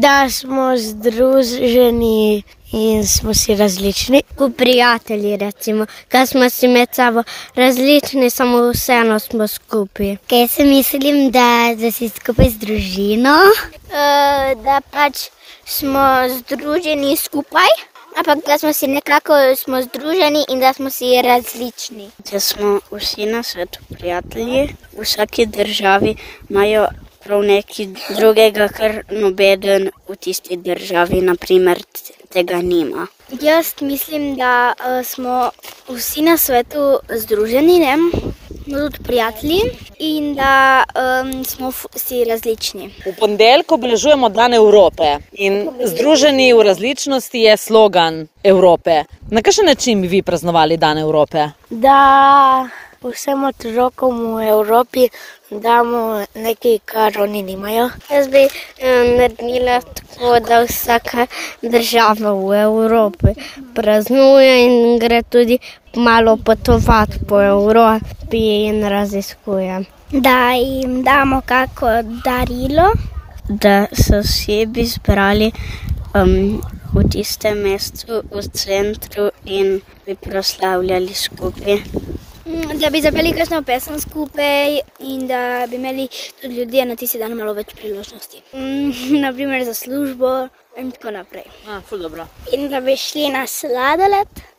Da smo združeni in smo si različni. Kot prijatelji recimo, ker smo si med sabo različni, samo vseeno smo skupaj. Kaj se mislim, da si skupaj z družino? Da pač smo združeni skupaj, ampak da smo si nekako združeni in da smo si različni. Da smo vsi na svetu prijatelji, v vsaki državi imajo prav nekaj drugega, kar nobeden v tisti državi, naprimer, tega nima. Jaz mislim, da smo vsi na svetu združeni, tudi prijatelji in da smo si različni. V ponedeljek obeležujemo Dan Evrope in združeni v različnosti je slogan Evrope. Na kakšen način bi vi praznovali Dan Evrope? Da vsem otrokom v Evropi damo nekaj, kar oni nimajo. Jaz bi naredila tako, da vsaka država v Evropi praznuje in gre tudi malo potovati po Evropi in raziskuje. Da jim damo kako darilo. Da so vsi bi zbrali v tistem mestu, v centru in bi proslavljali skupaj. Da bi zapeli kakšno pesem skupaj in da bi imeli tudi ljudje na tisti dan malo več priložnosti. Naprimer za službo in tako naprej. Ful dobro. In da bi šli na sladoled.